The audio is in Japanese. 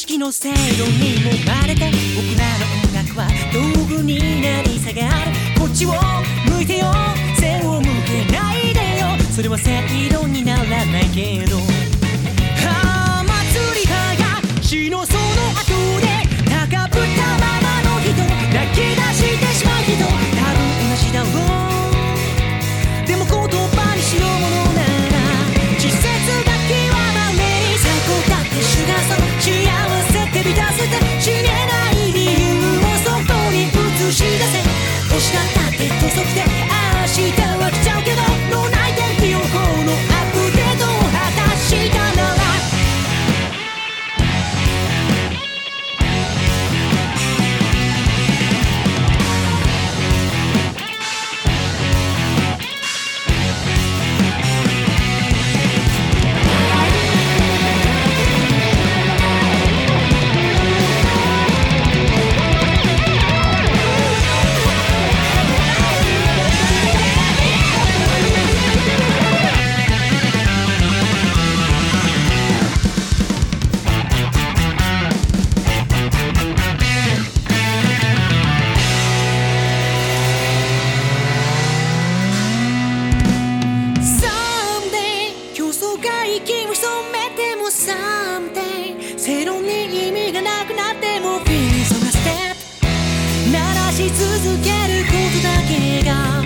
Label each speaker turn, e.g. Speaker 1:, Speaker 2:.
Speaker 1: 式の制度にもまれて僕らの音楽は道具になり下がる。こっちを向いてよ、背を向けないでよ。それは制度にならないけど、祭りが死のその後で高ぶったままの人、泣き出してしまう人、多分同じだろう。でも言葉にしようものなら季節が極まれに最高だって主がそう幸せって満たせて死ねない理由をそこに映し出せ。欲しかったって土足で明日は来ちゃうけど脳内天気予報のアップデートを果たしたなら息を潜めても Someday 正論に意味がなくなっても Feelings on a step 鳴らし続けることだけが